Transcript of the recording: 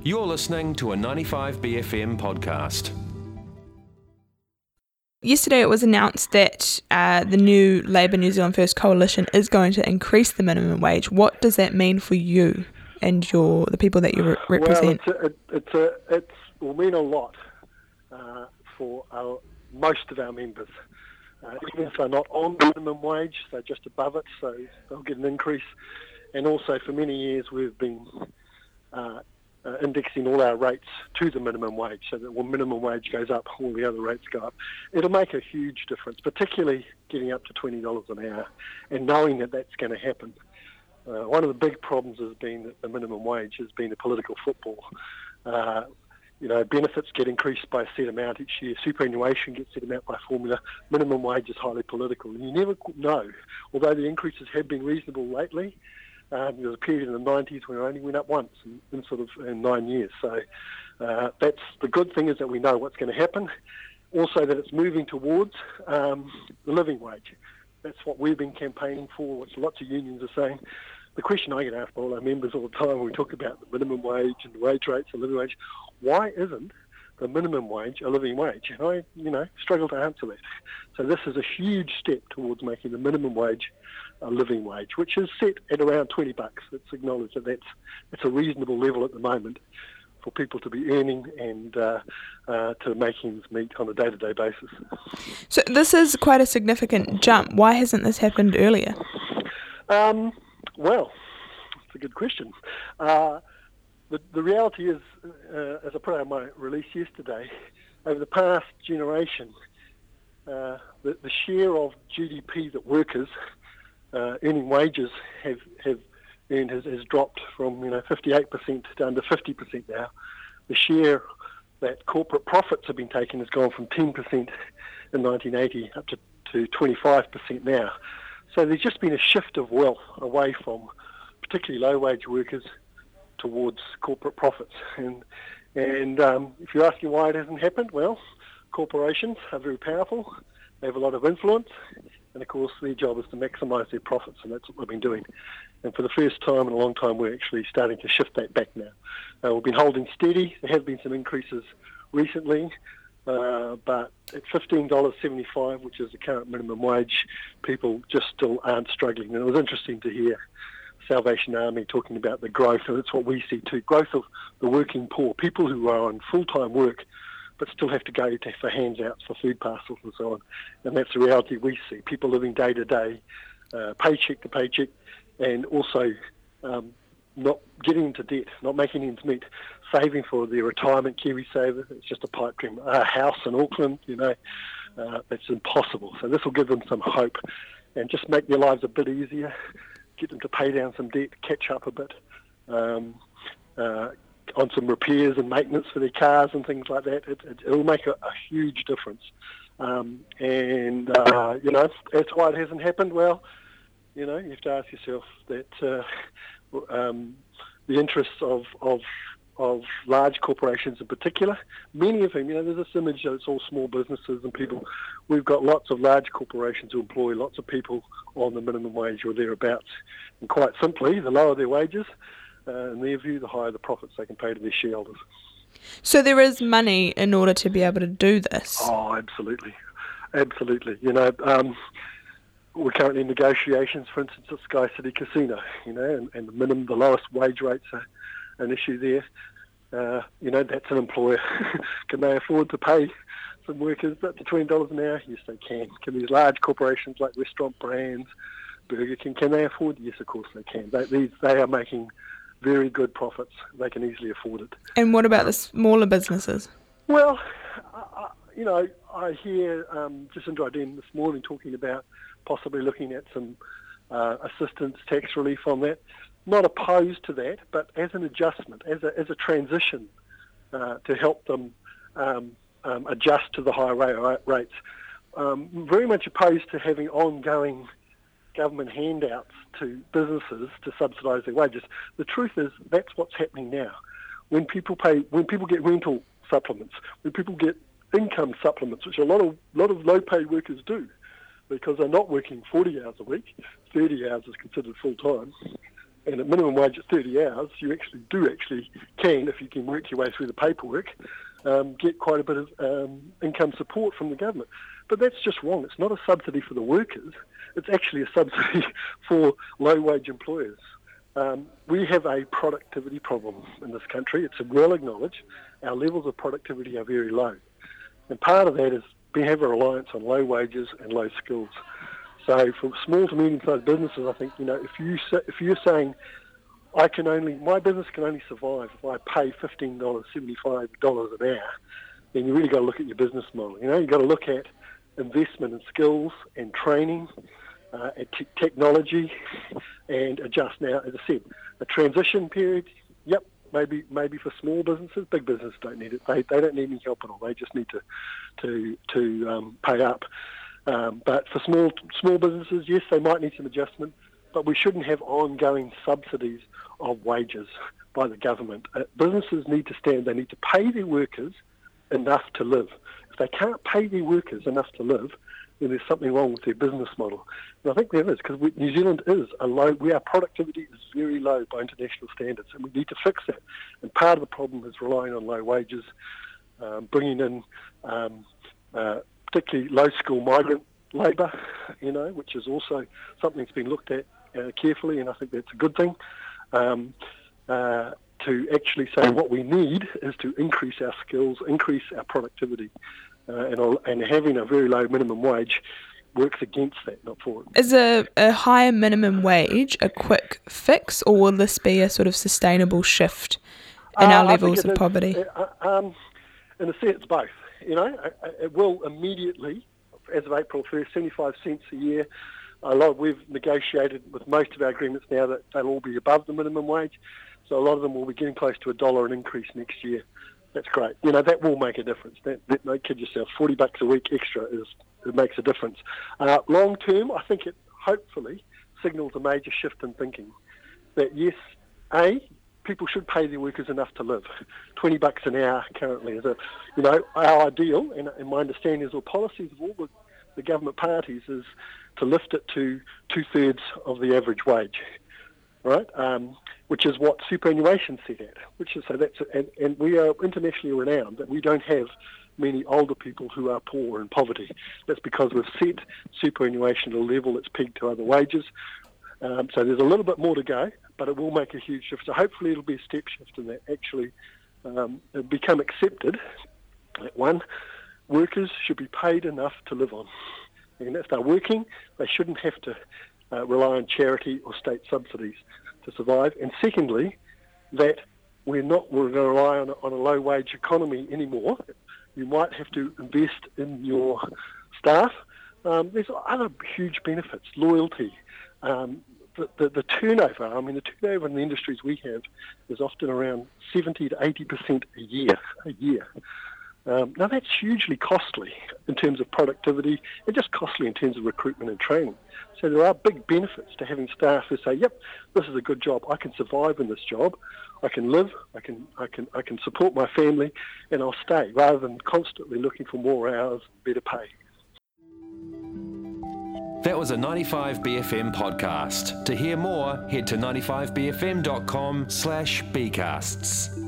You're listening to a 95BFM podcast. Yesterday it was announced that the new Labour New Zealand First coalition is going to increase the minimum wage. What does that mean for you and the people that you represent? Well, it will mean a lot for most of our members. Even if they're not on the minimum wage, they're just above it, so they'll get an increase. And also for many years we've been indexing all our rates to the minimum wage, so that when minimum wage goes up, all the other rates go up. It'll make a huge difference, particularly getting up to $20 an hour and knowing that that's going to happen. One of the big problems has been that the minimum wage has been a political football. Benefits get increased by a set amount each year. Superannuation gets set amount by formula. Minimum wage is highly political. And you never know, although the increases have been reasonable lately, there was a period in the 90s when it only went up once in 9 years. So that's the good thing, is that we know what's going to happen. Also that it's moving towards the living wage. That's what we've been campaigning for, which lots of unions are saying. The question I get asked by all our members all the time when we talk about the minimum wage and the wage rates and living wage, why isn't the minimum wage a living wage? And I, struggle to answer that. So this is a huge step towards making the minimum wage a living wage, which is set at around $20. It's acknowledged that it's a reasonable level at the moment for people to be earning and to make ends meet on a day-to-day basis. So this is quite a significant jump. Why hasn't this happened earlier? Well, it's a good question. The reality is, as I put out my release yesterday, over the past generation, the share of GDP that workers earning wages have earned has dropped from 58% down to 50% now. The share that corporate profits have been taken has gone from 10% in 1980 up to 25% now. So there's just been a shift of wealth away from particularly low-wage workers towards corporate profits. And if you're asking why it hasn't happened, well, corporations are very powerful. They have a lot of influence. And, of course, their job is to maximise their profits, and that's what we've been doing. And for the first time in a long time, we're actually starting to shift that back now. We've been holding steady. There have been some increases recently. But at $15.75, which is the current minimum wage, people just still aren't struggling. And it was interesting to hear Salvation Army talking about the growth, and it's what we see too, growth of the working poor, people who are on full-time work but still have to go for handouts for food parcels and so on. And that's the reality we see, people living day to day, paycheck to paycheck, and also not getting into debt, not making ends meet, saving for their retirement, KiwiSaver. It's just a pipe dream. A house in Auckland, that's impossible. So this will give them some hope and just make their lives a bit easier, get them to pay down some debt, catch up a bit on some repairs and maintenance for their cars and things like that. It'll make a huge difference. As to why it hasn't happened, well, you have to ask yourself that the interests of large corporations in particular, many of whom, there's this image that it's all small businesses and people. We've got lots of large corporations who employ lots of people on the minimum wage or thereabouts. And quite simply, the lower their wages, in their view, the higher the profits they can pay to their shareholders. So there is money in order to be able to do this? Oh, absolutely. Absolutely. We're currently in negotiations, for instance, at Sky City Casino, and the lowest wage rates are an issue there. That's an employer. Can they afford to pay some workers up to $20 an hour? Yes, they can. Can these large corporations like Restaurant Brands, Burger King, can they afford? Yes, of course they can. They are making very good profits. They can easily afford it. And what about the smaller businesses? Well, I hear Jacinda Ardern this morning talking about possibly looking at some assistance, tax relief on that. Not opposed to that, but as an adjustment, as a transition to help them adjust to the higher rates. Very much opposed to having ongoing government handouts to businesses to subsidise their wages. The truth is that's what's happening now. When people get rental supplements, when people get income supplements, which a lot of low-paid workers do, because they're not working 40 hours a week, 30 hours is considered full-time, And at minimum wage at 30 hours, you can, if you can work your way through the paperwork, get quite a bit of income support from the government. But that's just wrong. It's not a subsidy for the workers. It's actually a subsidy for low-wage employers. We have a productivity problem in this country. It's well acknowledged. Our levels of productivity are very low. And part of that is we have a reliance on low wages and low skills. So for small to medium-sized businesses, I think, if you're saying my business can only survive if I pay $15, $75 an hour, then you really got to look at your business model. You've got to look at investment in skills and training, at technology, and adjust. Now, as I said, a transition period, maybe for small businesses. Big businesses don't need it. They don't need any help at all. They just need to pay up. But for small businesses, yes, they might need some adjustment, but we shouldn't have ongoing subsidies of wages by the government. Businesses need to they need to pay their workers enough to live. If they can't pay their workers enough to live, then there's something wrong with their business model. And I think there is, because New Zealand is our productivity is very low by international standards, and we need to fix that. And part of the problem is relying on low wages, bringing in particularly low-skilled migrant labour, which is also something that's been looked at carefully, and I think that's a good thing. To actually say what we need is to increase our skills, increase our productivity, and having a very low minimum wage works against that, not for it. Is a higher minimum wage a quick fix, or will this be a sort of sustainable shift in our levels of poverty? In a sense, both. It will immediately, as of April 1st, 75 cents a year. We've negotiated with most of our agreements now that they'll all be above the minimum wage. So a lot of them will be getting close to $1 an increase next year. That's great. That will make a difference. Don't kid yourself. $40 a week extra it makes a difference. Long term, I think it hopefully signals a major shift in thinking. That yes, people should pay their workers enough to live. $20 an hour currently is our ideal, and my understanding is all policies of all the government parties is to lift it to 2/3 of the average wage, right? Which is what superannuation set at. And we are internationally renowned that we don't have many older people who are poor and poverty. That's because we've set superannuation at a level that's pegged to other wages. So there's a little bit more to go, but it will make a huge shift. So hopefully it'll be a step shift in that actually become accepted that workers should be paid enough to live on. And if they're working, they shouldn't have to rely on charity or state subsidies to survive. And secondly, that we're going to rely on a low-wage economy anymore. You might have to invest in your staff. There's other huge benefits, loyalty, the turnover. The turnover in the industries we have is often around 70 to 80% a year. Now that's hugely costly in terms of productivity and just costly in terms of recruitment and training. So there are big benefits to having staff who say, "Yep, this is a good job. I can survive in this job. I can live. I can support my family, and I'll stay," rather than constantly looking for more hours, better pay. That was a 95BFM podcast. To hear more, head to 95bfm.com/bcasts.